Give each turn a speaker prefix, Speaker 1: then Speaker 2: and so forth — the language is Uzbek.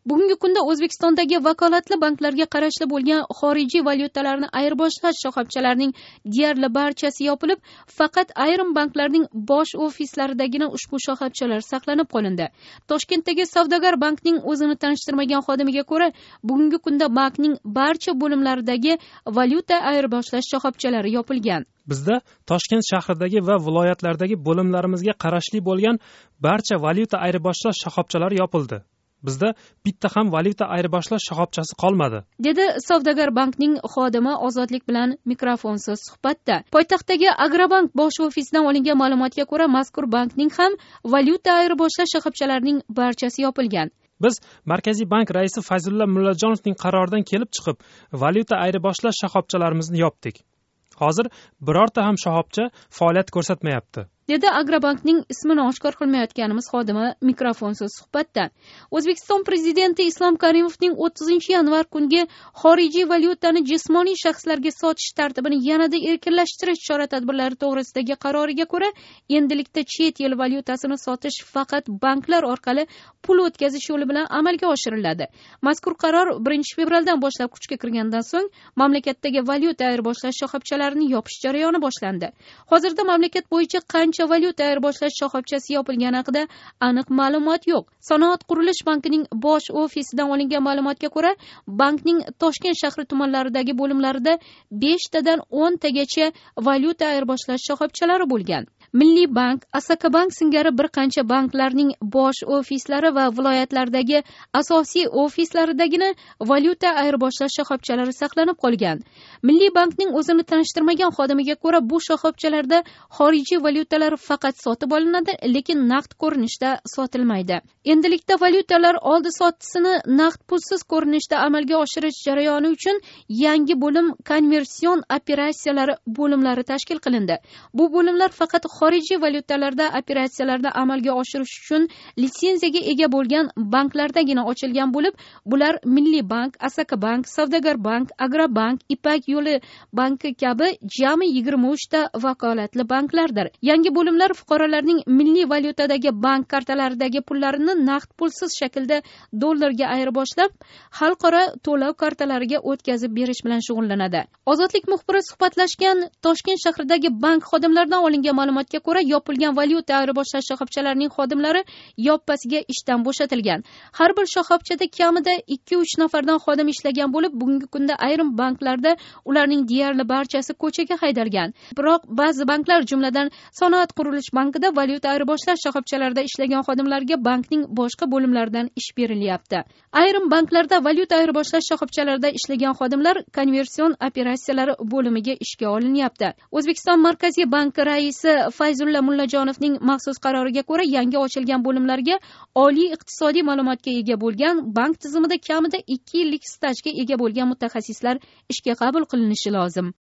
Speaker 1: Bugungi kunda O'zbekistondagi vakolatli banklarga qarashli bo'lgan xorijiy valyutalarni ayirboshlash shoxobchalarining deyarli barchasi yopilib, faqat ayrim banklarning bosh ofislaridagina ushbu shoxobchalar saqlanib qolindi. Toshkentdagi Savdogar bankning o'zini tanishtirmagan xodimiga ko'ra, bugungi kunda bankning barcha bo'limlaridagi valyuta ayirboshlash shoxobchalari yopilgan.
Speaker 2: Bizda Toshkent shahridagi va viloyatlardagi bo'limlarimizga qarashli bo'lgan barcha valyuta ayirboshlash shoxobchalari yopildi. Bizda bitta ham valyuta ayirboshlash shoxobchasi qolmadi,
Speaker 1: dedi Savdogar bankning xodimi Ozodlik bilan mikrofonsiz suhbatda. Poytaxtdagi Agrobank bosh ofisidan olingan ma'lumotga ko'ra, mazkur bankning ham valyuta ayirboshlash shoxobchalarining barchasi yopilgan.
Speaker 2: Biz Markaziy bank raisi Fayzulla Mullajonovning qaroridan kelib chiqib, valyuta ayirboshlash shoxobchalarimizni yopdik. Hozir birorta ham shoxobcha faoliyat ko'rsatmayapti, dedi Agrobankning ismini oshkor qilmayotganimiz xodimi mikrofonsiz suhbatda. O'zbekiston prezidenti Islom Karimovning 30-yanvar kungi xorijiy valyutani jismoniy shaxslarga sotish tartibini yanada erkinlashtirish chora-tadbirlari to'g'risidagi qaroriga ko'ra, endilikda chet el valyutasini sotish faqat banklar orqali pul o'tkazish yo'li bilan amalga oshiriladi. Mazkur qaror 1-fevraldan boshlab kuchga kirgandan so'ng mamlakatdagi valyuta ayirboshlash shoxobchalarini yopish jarayoni boshlandi. Hozirda mamlakat bo'yicha qancha valyuta ayirboshlash shoxobchasi yopilgani haqida aniq ma'lumot yo'q. Sanoat qurilish bankining bosh ofisidan olingan ma'lumotga ko'ra, bankning Toshkent shahri tumanlaridagi bo'limlarida 5 tadan 10 tagacha valyuta ayirboshlash shoxobchalari bo'lgan. Milliy bank, Asaka bank singari bir qancha banklarning bosh ofislari va viloyatlardagi asosiy ofislaridagina valyuta ayirboshlash shoxobchalari saqlanib qolgan. Milliy bankning o'zini tanishtirmagan xodimiga ko'ra, bu shoxobchalarda xorijiy valyutalar faqat sotib olinadi, lekin naqd ko'rinishda sotilmaydi. Endilikda valyutalar oldi-sotisini naqd pulsiz ko'rinishda amalga oshirish jarayoni uchun yangi bo'lim konversion operatsiyalari bo'limlari tashkil qilindi. Bu bo'limlar faqat xorijiy valyutalarda operatsiyalarni amalga oshirish uchun litsenziyaga ega bo'lgan banklardagina ochilgan bo'lib, bular Milliy bank, Asaka bank, Savdogar bank, Agrobank, Ipak yo'li banki kabi jami 23 ta vakolatli banklardir. Yangi bo'limlar fuqarolarning milliy valyutadagi bank kartalaridagi pullarini naqd pulsiz shaklda dollarga ayirboshlab, xalqaro to'lov kartalariga o'tkazib berish bilan shug'ullanadi. Ozodlik muxbiri suhbatlashgan Toshkent shahridagi bank xodimlaridan olingan ma'lumotga ko'ra, yopilgan valyuta ayirboshlash shoxobchalarining xodimlari yoppasiga ishdan bo'shatilgan. Har bir shoxobchada kamida 2-3 nafardan xodim ishlagan bo'lib, bugungi kunda ayrim banklarda ularning deyarli barchasi ko'chaga haydalgan. Biroq ba'zi banklar, jumladan Sanoat qurilish bankida valyuta ayirboshlash shoxobchalarida ishlagan xodimlarga bankning boshqa bo'limlaridan ish berilyapti. Ayrim banklarda valyuta ayirboshlash shoxobchalarida ishlagan xodimlar konversion operatsiyalari bo'limiga ishga olinyapti. O'zbekiston Markaziy banki raisi Fayzulla Mullajonovning maxsus qaroriga ko'ra, yangi ochilgan bo'limlarga oliy iqtisodiy ma'lumotga ega bo'lgan, bank tizimida kamida 2 yillik stajga ega bo'lgan mutaxassislar ishga qabul qilinishi lozim.